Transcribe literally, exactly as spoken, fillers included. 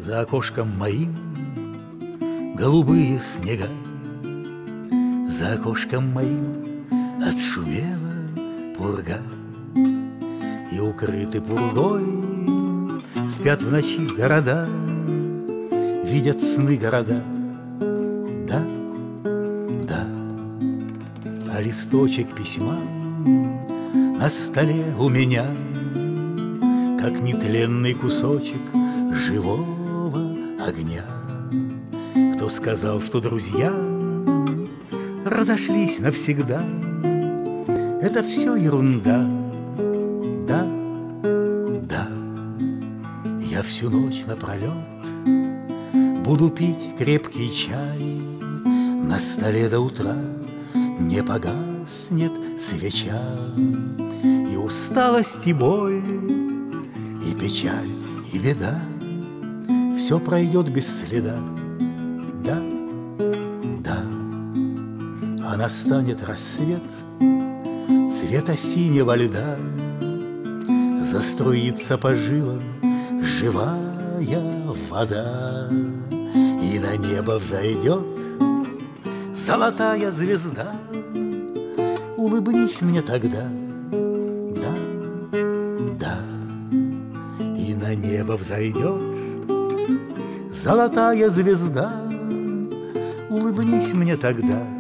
За окошком моим голубые снега, за окошком моим отшумела пурга, и укрыты пургой спят в ночи города, видят сны города. Да, да, а листочек письма на столе у меня, как нетленный кусочек живого огня. Кто сказал, что друзья разошлись навсегда? Это все ерунда. Да, да, я всю ночь напролет буду пить крепкий чай. На столе до утра не погаснет свеча. И усталость, и боль, и печаль, и беда все пройдет без следа. Да, да, а настанет рассвет цвета синего льда, заструится по жилам живая вода, и на небо взойдет золотая звезда. Улыбнись мне тогда, да, да, и на небо взойдет золотая звезда. Улыбнись мне тогда.